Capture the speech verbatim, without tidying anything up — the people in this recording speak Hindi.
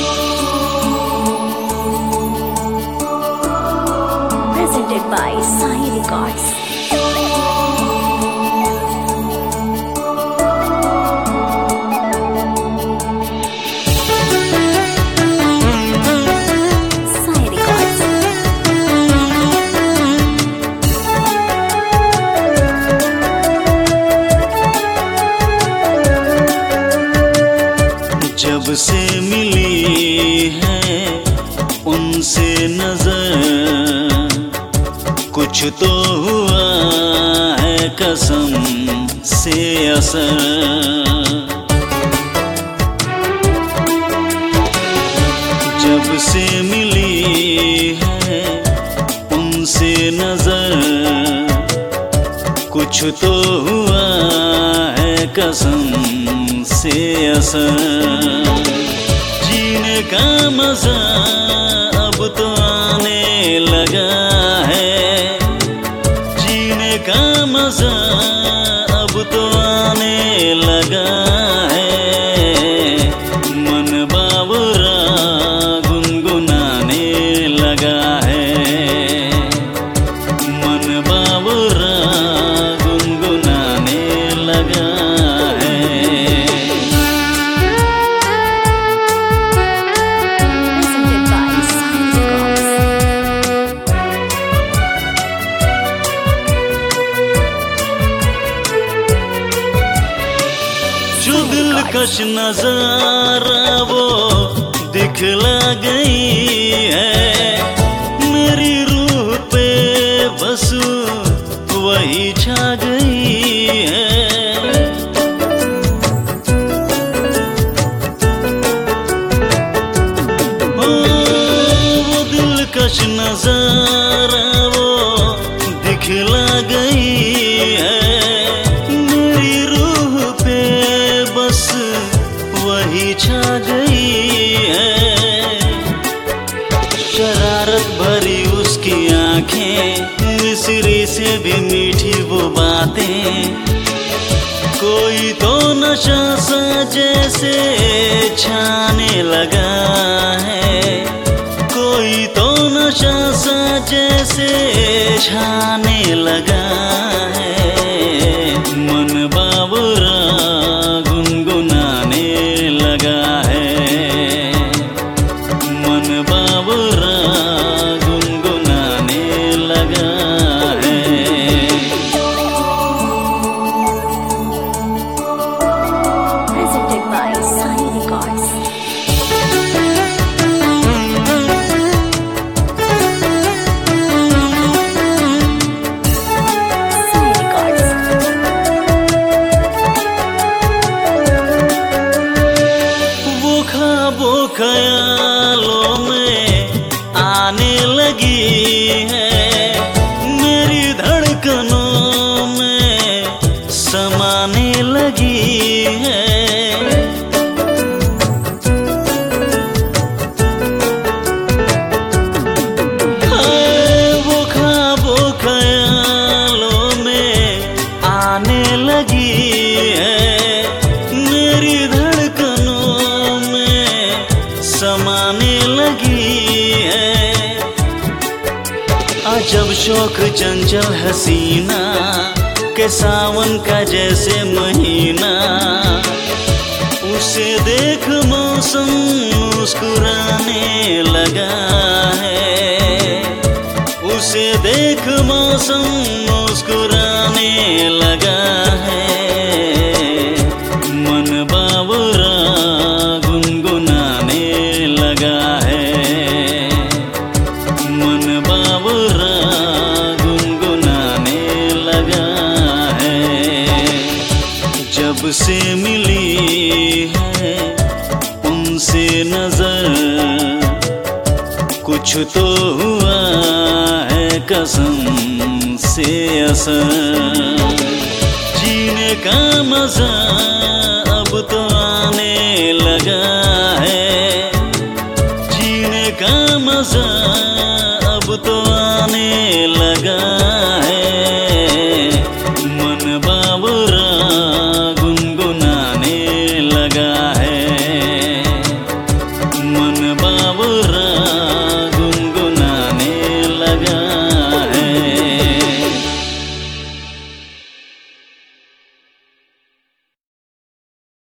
Presented by Sai Records. Sai Records. जब से मिली है उनसे नजर, कुछ तो हुआ है कसम से असर। जब से मिली है उनसे नजर, कुछ तो हुआ है कसम से असर। जीने का मजा अब तो आने लगा है, जीने का मजा अब तो आने लगा है। मन बावरा गुनगुनाने लगा है, मन बावरा गुनगुनाने लगा है। Presented by Sai Records. जो दिलकश नजारा वो दिखला गई है, मेरी रूह पे बस वही छा गई है। ओ, वो दिलकश नजारा वो दिखला गई है, मेरी रूह पे बस वही छा गई है। शरारत भरी उसकी आंखें, मिस्री से भी मीठी वो बातें। कोई तो नशा सा जैसे छाने लगा है, कोई तो नशा सा जैसे छाने लगा है। मन बावरा गुनगुनाने लगा है, मन बावरा गुनगुनाने लगा है। Presented by Sai Records. Sai Records. वो ख्वाबों ख्यालों में आने लगी है, मेरी धड़कनों में समाने लगी है। हाय, वो ख्वाबों ख्यालों में आने लगी है, मेरी धड़कनों में समाने लगी है। अजब शौक चंचल हसीना के सावन का जैसे महीना, उसे देख मौसम मुस्कुराने लगा है, उसे देख मौसम मुस्कुराने लगा है। मन बावरा गुनगुनाने लगा है, मन बावरा गुनगुनाने लगा है। जब से मिली है उनसे नजर, कुछ तो हुआ है कसम से असर। जीने का मजा अब तो आने लगा